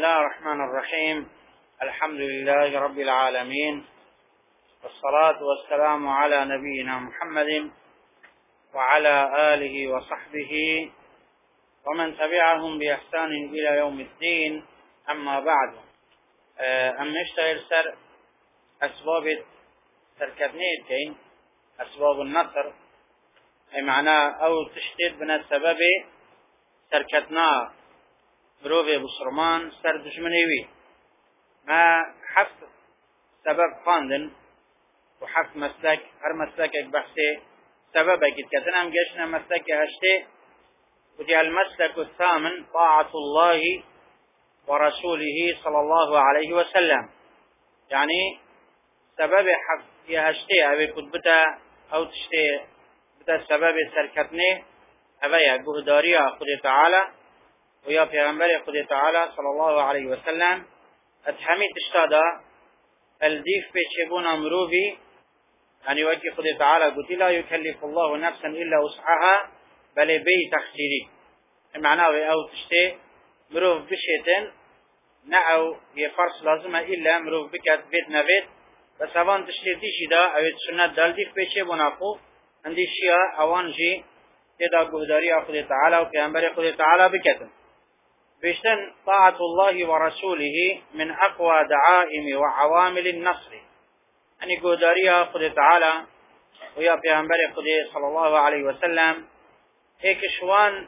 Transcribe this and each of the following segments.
الله الرحمن الرحيم. الحمد لله رب العالمين، والصلاة والسلام على نبينا محمد وعلى آله وصحبه ومن تبعهم بإحسان إلى يوم الدين. أما بعد، نشتغل سر أسباب سركتنيت كين أسباب النصر، أي معناه أو تشتيت بنا السبب سركتنا بروفي بسرمان سر دشمنيوي ما حفظ سبب خاندن وحفظ مسلك هر مسلكك بحثي سببك كتنا مجشنا مسلك هشتي. ودي المسلك الثامن طاعة الله ورسوله صلى الله عليه وسلم، يعني سبب حفظ يهشتي أبي كتبتا أو تشتي بتا سبب سركتني أبي جهداريا خد تعالى ويا پیغمبر خد تعالى صلى الله عليه وسلم اتحمي تشتادا الديف بيشبونا مروفي، يعني وكي خد تعالى قلت لا يكلف الله نفسا إلا وسعها بل بي تخسيري، معناه أو تشتي مروف بشيتن نعو يفرس لازمه إلا مروف بكت بيت نبيت، بس اوان تشتي ديشي دا اويت سنة دال ديف بيشبونا قو اندي شيا اوان جي تدا قهداري خد تعالى وبيغمبر خد تعالى بكتن بيشتن. طاعة الله ورسوله من أقوى دعائم وعوامل النصر، يعني قدرية خد تعالى ويا پیغمبر خد صلى الله عليه وسلم هيك شوان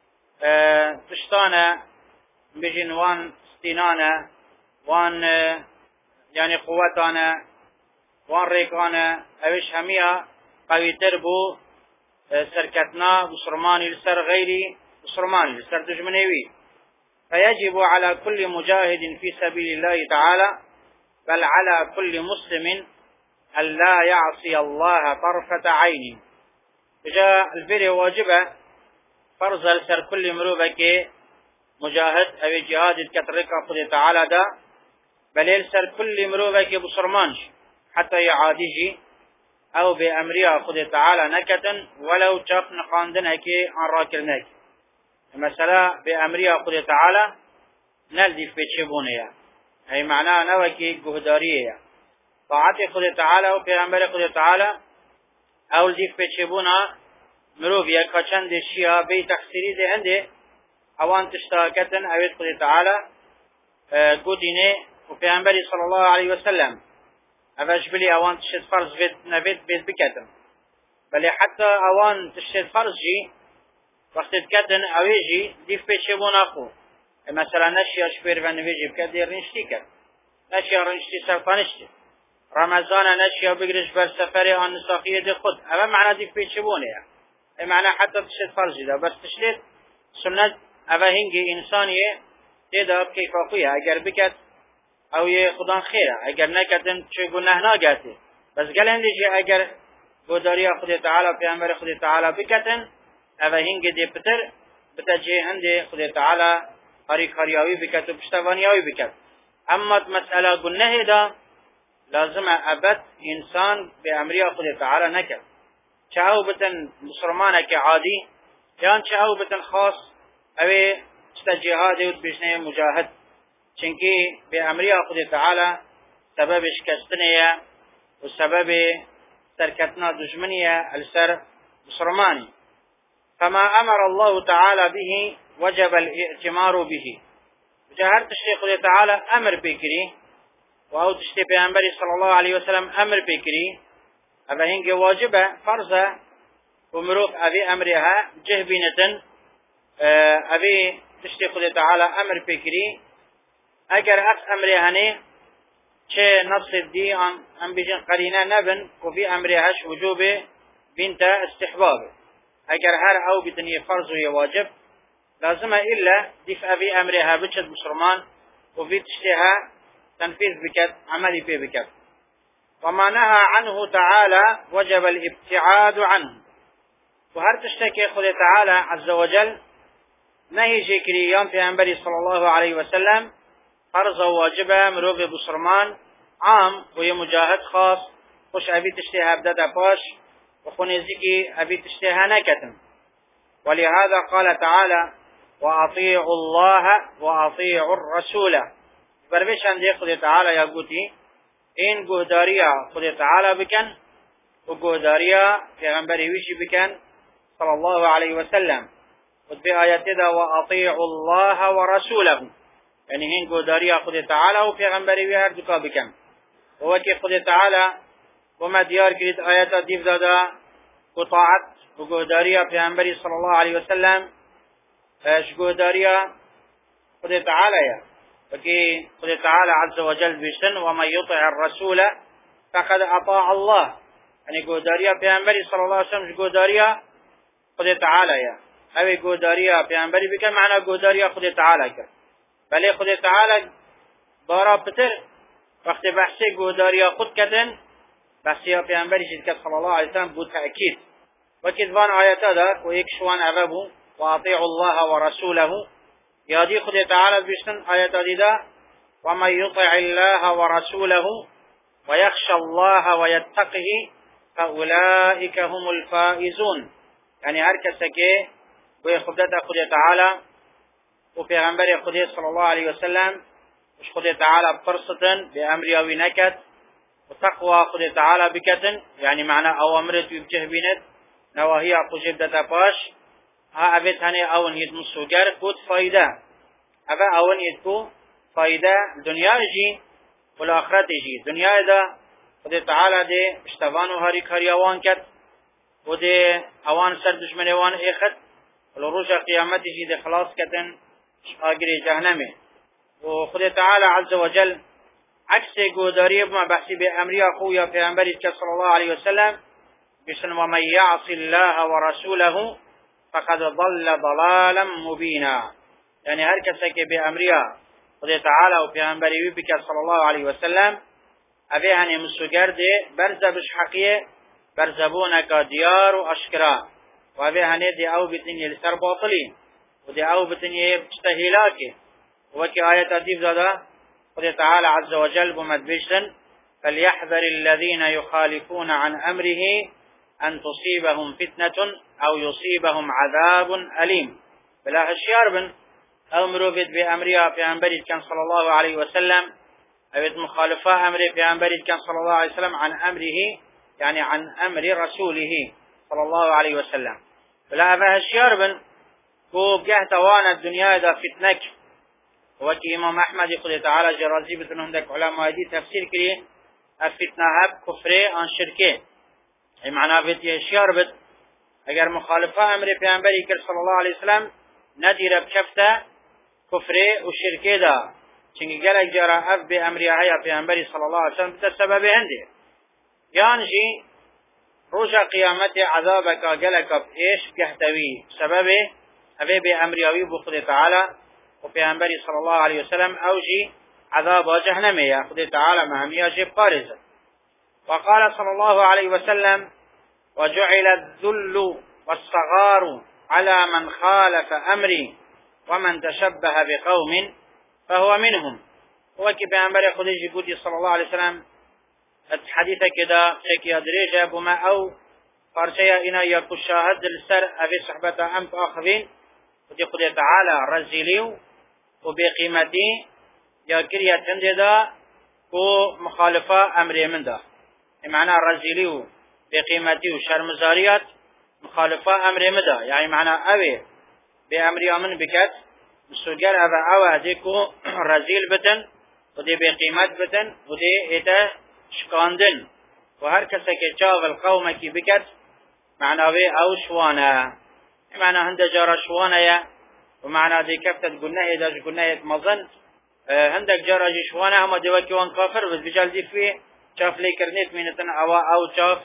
تشتانا بجنوان استنانا وان يعني قوتانا وان ريكانا اوش همية قوي تربو سركتنا بسرماني لسر غيري بسرماني لسر دجمنيوي. فيجب على كل مجاهد في سبيل الله تعالى بل على كل مسلم أن لا يعصي الله طرفة عين. جاء البر واجبة فرض لسر كل مروبك مجاهد أو جهاد كترك خد تعالى دا بل لسر كل مروبك بصرمانش حتى يعادجي أو بأمرها خد تعالى نكتا ولو تشاف نقاندنك عن راكلنك. مثلا بأمرها خد تعالى نلدي في تشبونيا، أي معناه نوكي جهدارية طاعتي خد تعالى وبأمر خد تعالى أو لدي في تشبونا مروفيا كشند الشيا بي تخسيري ده عنده أوان تشتاكتن أويت خد تعالى قدينه وبأمر صلى الله عليه وسلم أفاش بلي أوان تشت فرض بيت نبيت بيت بكتن، بل حتى أوان تشت فرض جي وقت كتن أويجي ديف بيتشبون أخو. مثلا نشي أشبير فنويجي بكدير نشتي كت نشي رنشتي سرطانشتي رمضان نشي بقرش بالسفري عن نساقية دي خد أما معنى ديف بيتشبون يعني معنى حتى تشت فرض ده بس تشت سنة أفا هنجي إنسانية تيدا كيف أخويا أجر بكت او یہ خدا خیره اگر نکتن چه گناه ناگاته، بس گلن دیجی اگر گوداری خود تعالی پیامبر خود تعالی بکتن او هنگ دی پتر بتجه هند خود تعالی هری کاریاوی بکت و پشتوانیاوی بکت. اما مسئله گناه دا لازم ابد انسان به امری خود تعالی نکت، چاو بتن مسلمانه که عادی جان چاو بتن خاص او جهاد و بشنه مجاهد، چنكي بأمرها خد تعالى سبب شكستنية وسبب تركتنا دجمنية السر بصرماني. فما أمر الله تعالى به وجب الائتمار به. جهر تشتي خد تعالى أمر بكري وأو تشتي بأمبري صلى الله عليه وسلم أمر بكري أفهنك واجبة فرزة ومروك أبي أمرها جهبينة أبي تشتي خد تعالى أمر بكري اگر اف امره هنه چه نص دی ام بیجن قرینه نبن و فی امرهش وجوب بنت استحباب. اگر هر او بدنی فرض و واجب لازمه الا دفع فی امرها بچد مسلمان و فی تشتها تنفيذ بكت عملي في بكت. وما نهى عنه تعالى وجب الابتعاد عنه. وهر تشتكي خد تعالى عز وجل نهي جيكري يوم في أنبري صلى الله عليه وسلم فرض واجبه مروف بصرمان عام وهي مجاهد خاص خوش أبي تشتيها بدأ باش وخونيزيكي أبي تشتيها نكتم. ولهذا قال تعالى وأطيعوا الله وأطيعوا الرسول. بربش عندي خد تعالى يا قوتي إن قهداريا خد تعالى بكن وقهداريا في غنبري ويشي بكن صلى الله عليه وسلم. وفي آيات ذا وأطيعوا الله ورسوله، يعني هن قهداريا خد تعالى وفي غنبري ويهردك بكن. ووكي خد تعالى وما ديار كريت آيات ديف دادا وطاعت وقهداريا في غنبري صلى الله عليه وسلم قهداريا خد تعالى يا وكي قل تعالى عز وجل بشن ومن يطع الرسول فقد أطاع الله، يعني قوداريا بيعنبري صلى الله عليه وسلم قوداريا قل تعالى يا أبي قوداريا بيعنبري بك معنى قوداريا قل تعالى كر بل قل تعالى بارا بتر وقت بحثي قوداريا قد كتن بحثي بيعنبري شدك صلى الله عليه وسلم بود تأكيد وكذبان آيات ذاك ويكشوان أبابه وأطيعوا الله ورسوله. يادي خد تعالى بيشتن آيات ديدا ومن يطع الله ورسوله ويخشى الله ويتقه فأولئك هم الفائزون، يعني هركسكي ويخدت خد تعالى وفي غنبر خد صلى الله عليه وسلم مش خد تعالى بفرصة بأمر وينكت وتقوى خد تعالى بكتن، يعني معنى أوامرت ويبجه بينت نواهي قجبدة باش ها أبيت هني أون يدمسو جار كود فايدة أبا أون يدكو فايدة الدنيا جي والآخرة جي. دنيا دا خد تعالى دي اشتغانو هاري كاريوان كت ودي اوان سر دشمن وان اخد والروجة قيامت جي دي خلاص كتن آقري جهنمي. وخد تعالى عز وجل عكس قوداري بما بحثي بأمري أخويا في أنبري صلى الله عليه وسلم بسن ومن يعصي الله ورسوله فقد ضل ضلالا مبينا، يعني هر كسك بأمريا خد تعالى وفي أنبري بك صلى الله عليه وسلم أبي هني مسجر دي برزبش حقية برزبونك ديار وأشكرا وأبي هني دي أو بتني لسر باطلي ودي أو بتني بتستهلاكي. وكي آية أديف ذا خد تعالى عز وجل بمدبشن فليحذر الذين يخالفون عن أمره أن تصيبهم فتنة أو يصيبهم عذاب أليم. بلا هشيار بن أمروا بأمرها في أنبريد كان صلى الله عليه وسلم أبد مخالفة أمره في أنبريد كان صلى الله عليه وسلم عن أمره، يعني عن أمر رسوله صلى الله عليه وسلم. بلا أبا هشيار بن كو بجاه توانا الدنيا دا فتنك. وكي إمام أحمد يقول تعالى جرازي بتنهم دك علماء دي تفسير كري الفتنة هب كفري عن شركه، معناه بيتي هشيار بد اگر مخالفه امر پیامبری کرد صلی الله علیه وسلم ندیره بکفته کفره و شرکه دا چنگی گلک جارا اف به امری های پیامبری صلی الله علیه وسلم بسبب هنده یعنی روز قیامت عذابک گلک ایش گهتوی سبب اوی به امری اوی بخود تعالی و پیامبری صلی الله علیه وسلم اوجی عذاب جهنم یا خود تعالی مهمیه جب قارزه. وقال صلى الله عليه وسلم وجعل الذل والصغار على من خالف أمري ومن تشبه بقوم فهو منهم. وكي بأنبري خديجي قدي صلى الله عليه وسلم الحديث كده شكي أدريجة بما أو فارشيا إنا يكو شاهد السر أبي صحبة أمت آخرين ودي خدي تعالى رزيليو وبقيمتي يكريا تنددا ومخالفة أمري من ده، معنى رزيليو بقيمتي وشرمزاريات مخالفة أمر مدى، يعني معنى أوي بأمري أمن بكت مسوجر أبا أوى ديكو رزيل بتن ودي بقيمت بتن ودي إيتا شكاندن وهر كسا كتشاغ القوم كي بكت معنى أوي أو شوانا، معنى هند جارة شوانا ومعنى دي كفتت قلنا إذا قلنا يتمظن هندك جارة شوانا هما دي وان كافر بس بجال دي فيه شاف لي كرنيت مينتن أو شاف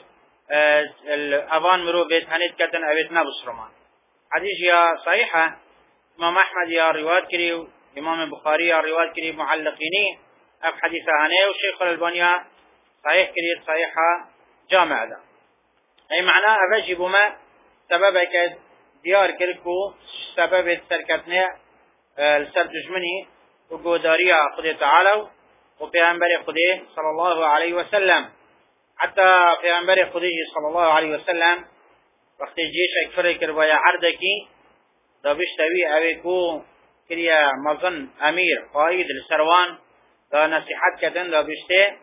الأبان مرو بيت هنيت كتن أبيت نابس رمان. حديث يا صحيحة إمام أحمد يا روايات كريو إمام البخاري يا روايات كريو معلقيني أف حديثة هنيه وشيخ الألباني صحيح كريو صحيحة جامع ذا، أي معناه أفجي بما سببك ديار كركو سبب سركتنا السر دجمني وقوداريا خدي تعالوا وبيعنبري خدي صلى الله عليه وسلم. حتى بيعنبري خدي صلى الله عليه وسلم وقت الجيش اكفر كربايا عردكي دا بشتوی اوی کو کریا مظن امیر قائد لسروان دا نصیحت کردن دا بشته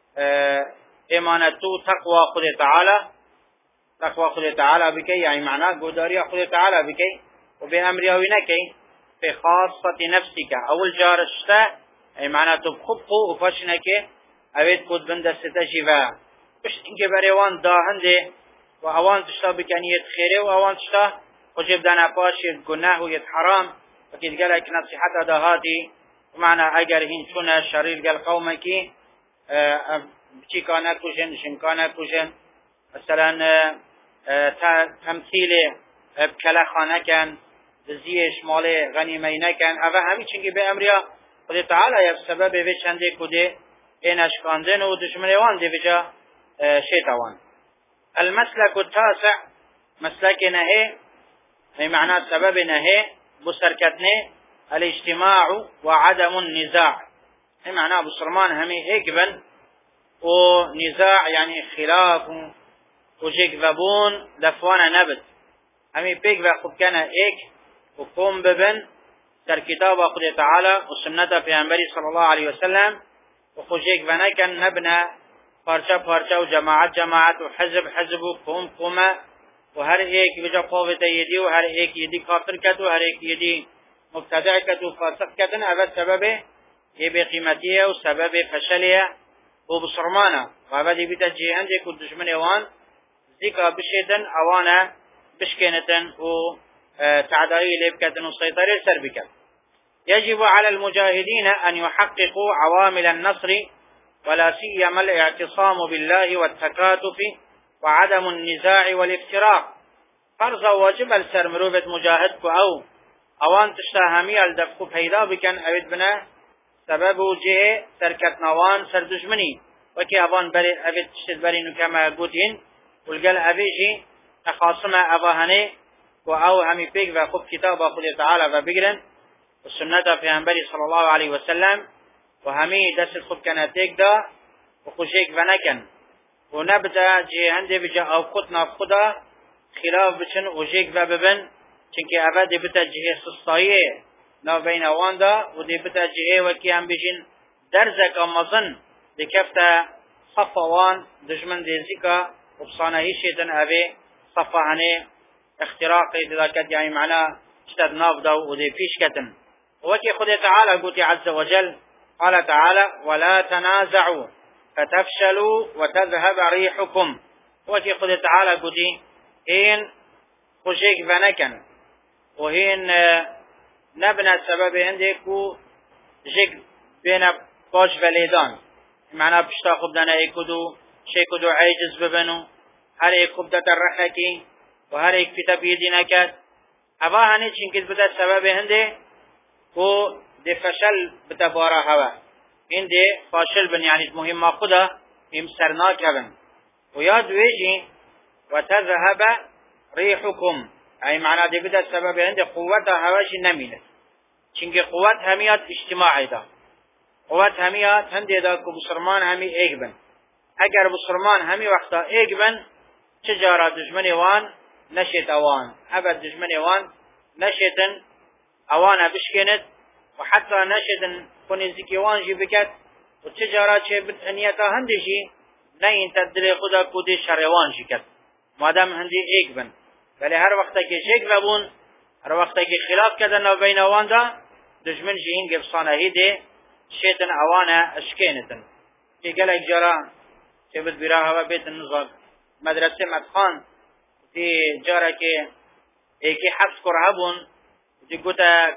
امانتو تقوى خود تعالى تقوى خود تعالى بكي يعني معناه قداري خود تعالى بكي وبأمر يوينكي في خاصة نفسك أول جارشتا يعني معناه تبخبقو وفاشنكي اوید کود بند ستجیبا بش اینکه بریوان داهنده و اوان تشتا بکنیت خیره و اوان تشتا خجب دانا پاشید گناه و یت حرام وكيد قال لك نصيحة دهاتي ومعنى أجر هين شنا شرير قال قومك بشي كان كوجن شن كان كوجن مثلا تمثيل بكلا خانه كان زيش مال غنيمه كان أفا همي چنگي بأمريا خد تعالى يا سبب وشنده كده إن أشكاندن ودشمنوان دي بجا شيطوان. المسلك التاسع مسلك نهي معنى سبب نهي بسركتنه الاجتماع وعدم النزاع معنى بسرمان همي هيك بن ونزاع يعني خلاف وجيك ببون لفوانا نبت همي بيك بخب كان هيك وقوم ببن در كتاب أخذ تعالى وسنة في أنبري صلى الله عليه وسلم وخجيك بناكن نبنا پارچا وجماعت وحزب وقوم وهر ایک بجا قوت یدی و هر ایک یدی کافر کد و هر ایک یدی مبتدع کد و فاسق کدن اول سبب یہ بے قیمتیه و سبب فشلیه و بسرمانه و اول بیتا جیهن جه کد دشمن اوان ذکا بشیدن اوانا بشکنتن و تعدایی لبکتن و سيطره سر بکن. يجب على المجاهدين أن يحققوا عوامل النصر ولا سيما الاعتصام بالله والتكاتف وعدم النزاع والافتراق. فرض واجب السر مروبت مجاهد کو او اوان تشتاهمی الدفقو پیدا بکن اوید بنا سبب وجه سرکتنوان سر دشمنی وكي اوان بری اوید تشتد بری نکما گوتین والقل اویجی تخاصم اوهنه و او همی پیک و خوب کتاب خود تعالی و بگرن والسنة في أنبري صلى الله عليه وسلم وهمي دست خب كانتك دا وخشيك فنكن ونبدا جهنده بجا او قطنا خدا خلاف بچن وجيك ببن چنك ابد بتا جهه سستايه نا بين اوان دا ودي بتا جهه وكي هم بجن درزك امازن دي كفتا صفوان دجمن دي زيكا وبصانه شيطان ابي صفهانه اختراقي ذاكت يعني معناه اشتد نافدا ودي فيش كتن وكي خد تعالى قلت عز وجل قال تعالى ولا تنازعوا فتفشلوا وتذهب ريحكم وكي خد تعالى قلت هين خشيك فنكن وهين نبنى السبب عندك جيك بين باش فليدان معناه بشتا خبدنا يكدو شيكدو عاجز ببنو هر ايك خبدت الرحكي وهر ايك في تبيدي نكت هوا هني چنكت بدا السبب عنده و دي فشل بتبارا هوا این دي فاشل بن يعني مهمة خدا امسرناك هبن وياد ويجي وتذهب ريحكم اي معنى دي بدا السبب عنده قوتها هواش نمينت چنك قوت هميات اجتماعي دا قوت هميات هنده دا كو بسرمان همي ايك بن اگر بسرمان همي وقتا ايك بن چجارا دجمن وان نشت اوان ابد دجمن اوان نشتن اوانا بشكنت وحتى نشتن كوني زكي وان جي بكت وتجارة چه بتنيتا هندشي نين تدري خدا كودي شروان جي كت مادام هندي ايك بن بل هر وقتا كي شيك ببون هر وقتا كي خلاف كدن وبين اوان دا دجمن جيهن قبصانا هيدي شيتن اوانا اشكينتن كي قلق جارا چه بد براها وبيت النظر مدرسة مدخان دي جارا كي ايكي حبس كرهبون دي قوتا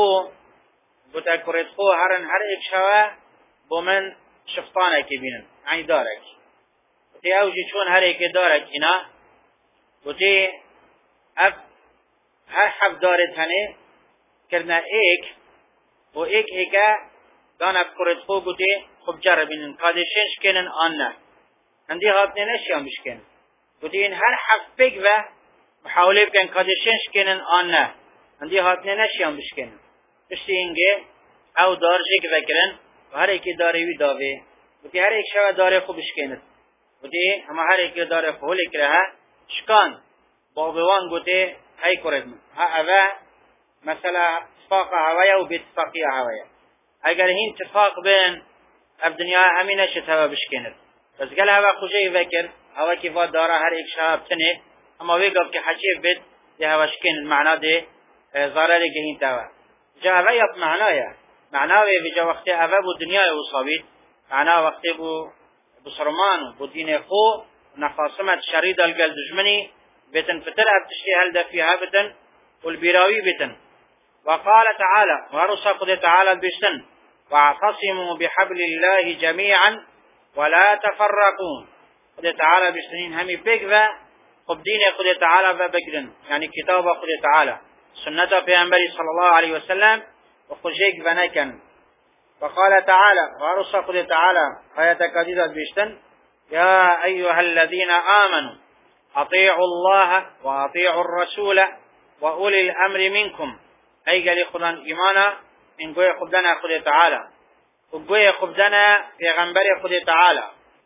كوريخو هرن هر ايك شوا بومن شفطانه كي بينن عين دارك دي اوجي چون هر ايك دارك انا ودي اف هر حف دارت هنه کرنا ايك و ايك ايكا دانا كوريخو قوتي خب جربين قادشنش كنن آنه هندي هاتنه نشيان بشكن ودي ان هر حف بيك و محاوله بكن قادشنش كنن آنه هندي هاتنه نشيان بشكن اشتی اینگه او دار جیک بکرن و هر ایکی داری وی داوه و تی هر ایک شو داره خوب بشکند و تی اما هر ایکی داره خوب لکره شکان بابوان گوته های کرد ها اوه مثلا اتفاق هوايا وباتفاقية هوايا اگر هين اتفاق بين الدنيا همينة شتها بشكنت بس قال هوا خوشي فكر هوا كيفات دارا هر ايك شهاب تنه اما ويقف كحشيف بد دي هوا شكن المعنى دي ضرر جهين توا جا هوا يب معناه بجا وقت هوا بو دنيا وصابيت معناه وقت بو سرمان بو دين خو نخاصمت شريد القل دجمني بتن فتر ابتشتي هل دفيها بتن والبراوي بتن وقال تعالى ورسى قد تعالى بشتن واعتصموا بحبل الله جميعا ولا تفرقون قد تعالى بشتنين همي بيقفا قب دين قد تعالى بقرن يعني كتاب قد تعالى سنة في أنبري صلى الله عليه وسلم وخجيك بناكن وقال تعالى ورسى قد تعالى آية كديدة بشتن يا أيها الذين آمنوا أطيعوا الله وأطيعوا الرسول وأولي الأمر منكم أي قال خدان إيمانا إن قوي خبدنا خد تعالى وقوي خبدنا في غنبري خد تعالى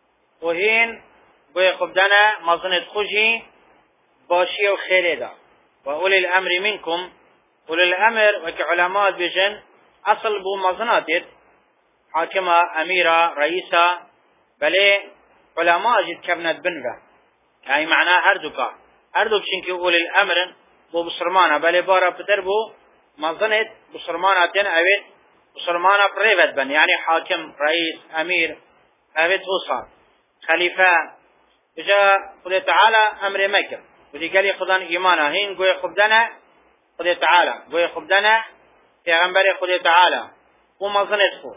وهين قوي خبدنا مظنة خجي باشي وخيري دا وأولي الأمر منكم أولي الأمر وكعلماء بجن أصل بو مظناتت حاكمة أميرة رئيسة بلي علماء جد كبنت بنفة يعني معناه هردو بشنكي أولي الأمر بو بسرمانة بلي بارا بتربو مظنت بسرمانة أويت بسرمانة بريفت بن يعني حاكم رئيس أمير أويت وصار خليفة جاء قد تعالى أمر مكر ودي قال خدان إيمانا هين قوي خبدنا قد تعالى قوي خبدنا في غنبري قد تعالى ومظنت خو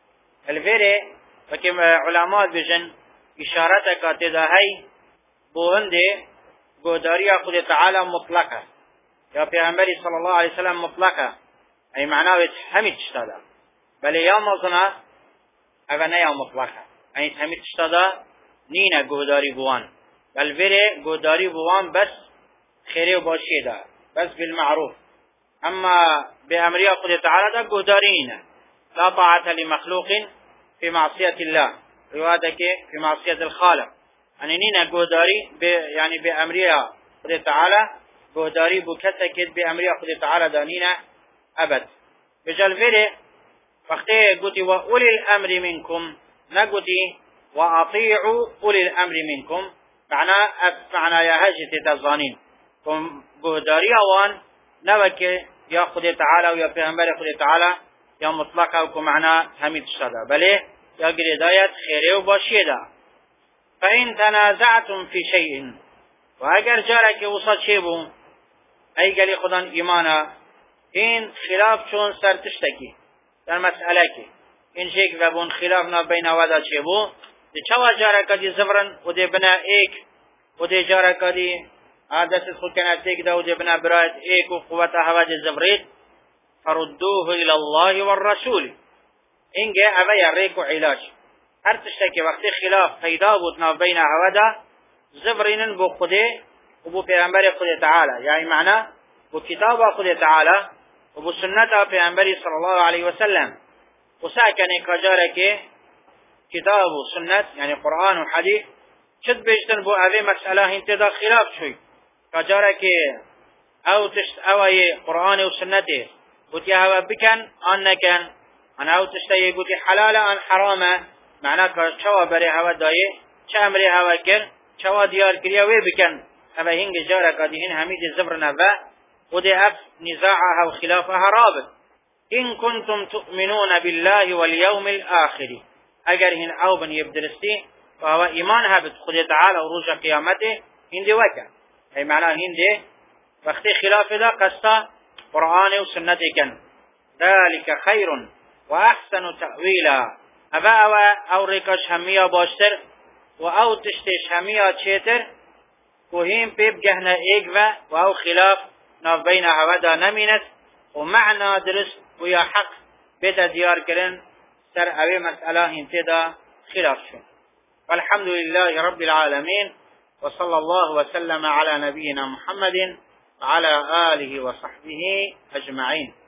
الفيري فكما علماء بجن إشارتك تدهي بوهندي قدارية قد تعالى مطلقة يا پیغمبری صلی الله علیه وسلم مطلقه ای معناه همین تشتاده بله یا مظنه اگر نه یا مطلقه ای همین تشتاده نینه گوداری بوان بل وره گوداری بوان بس خیره و باشی ده بس بالمعروف اما بأمرية قد تعالى ده گوداری نینه لا طاعة لمخلوق في معصية الله روادك في معصية الخالق يعني نینه گوداری يعني بأمرية قد تعالى گوداری بو کسی که به امری خود تعالی دانینا ابد بجال ویره وقتی گوتی و اولی الامر منکم نگوتی و اطیعوا اولی الامر منکم معنا یا هجت تزانین کم گوداری اوان نوکه یا خود تعالی و یا پیغمبر خود تعالی یا مطلقه و کم معنا همید شده بله یا گریدایت خیره و باشیده فإن تنازعتم في شيء واگر جارك وصل شيبو اي قال خدان ايمانا این خلاف چون سرتشتکی در مسئله کی این شیک و بون خلافنا بین ودا شيبو دي چوا جارك دي زبرن و دي بنا ایک و دي جارك دي عادت خود کنه تیک دا و دي بنا برایت ایک و قوت هوا دي زبرید فردوه الى الله والرسول این گه اوه یریک و علاج هر تشتکی وقتی خلاف پیدا بودنا بین هوا زبرينن بو خده وبو پیغمبر خود تعالى يعني معنى بو كتاب خود تعالى وبو سنة پیغمبر صلى الله عليه وسلم وساكن كجارك كتاب وسنة يعني قرآن وحديث شد بيجتن بو اوه مسألة انتدا خلاف شوي كجارك او تشت اوه قرآن وسنة قلت يا هوا بكن انكن انا او تشتي قلت حلال ان حرام معنى كشوا بري هوا دايه چه هوا كر چوا دیار کریا وی بکن اما هنگ جارا کادیهن همید زبرنا و ده اف نزاعها و خلافها رابط ان کنتم تؤمنون بالله واليوم الاخر اگر هن او بن يبدرستي فهو ایمان هبت خود تعالى و روز قیامته هنده وکن ای معنی هنده وقتی خلاف ده قصة قرآن و سنت کن ذلك خير و احسن تأویلا او ریکش همیا باشتر و او تشتش همیا چیتر و هم پیب گهنه ایک و او خلاف ناف بین هودا نمینت و معنا درست و یا حق بیتا دیار کرن سر اوی مسئله انتدا خلاف شن والحمد لله رب العالمين وصلى الله وسلم على نبينا محمد وعلى آله وصحبه أجمعين.